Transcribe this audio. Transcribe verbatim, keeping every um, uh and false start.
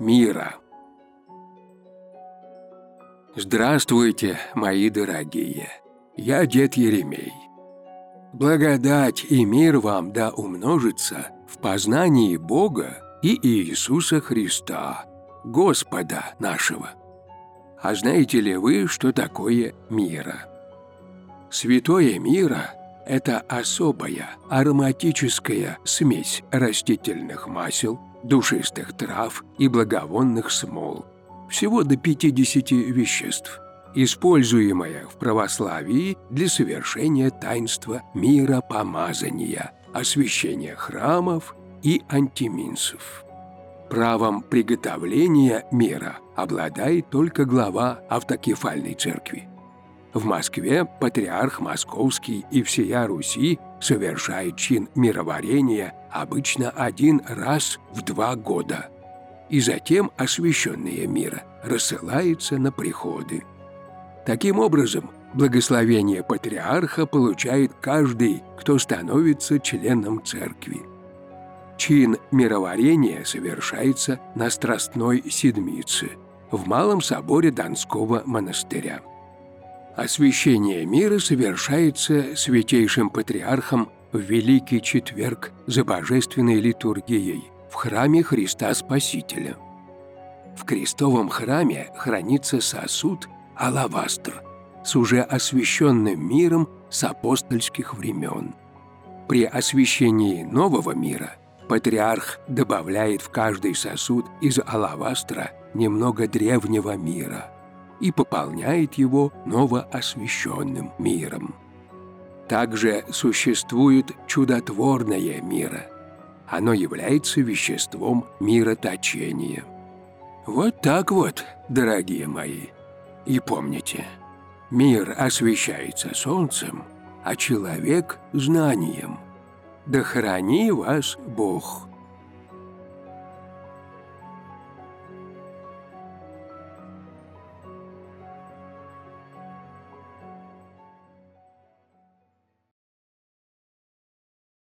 мира. Здравствуйте, мои дорогие! Я дед Еремей. Благодать и мир вам да умножится в познании Бога и Иисуса Христа, Господа нашего. А знаете ли вы, что такое мира? Святое мира – это особая ароматическая смесь растительных масел, душистых трав и благовонных смол, всего до пятидесяти веществ, используемая в православии для совершения таинства миропомазания, освящения храмов и антиминсов. Правом приготовления мира обладает только глава автокефальной церкви. В Москве патриарх Московский и всея Руси совершает чин мироварения обычно один раз в два года, и затем освященное мира рассылается на приходы. Таким образом, благословение патриарха получает каждый, кто становится членом церкви. Чин мироварения совершается на Страстной Седмице в Малом соборе Донского монастыря. Освящение мира совершается святейшим патриархом в Великий Четверг за божественной литургией в храме Христа Спасителя. В крестовом храме хранится сосуд алавастр с уже освященным миром с апостольских времен. При освящении нового мира патриарх добавляет в каждый сосуд из алавастра немного древнего мира и пополняет его новоосвященным миром. Также существует чудотворное мира. Оно является веществом мироточения. Вот так вот, дорогие мои. И помните, мир освещается солнцем, а человек – знанием. Да храни вас Бог!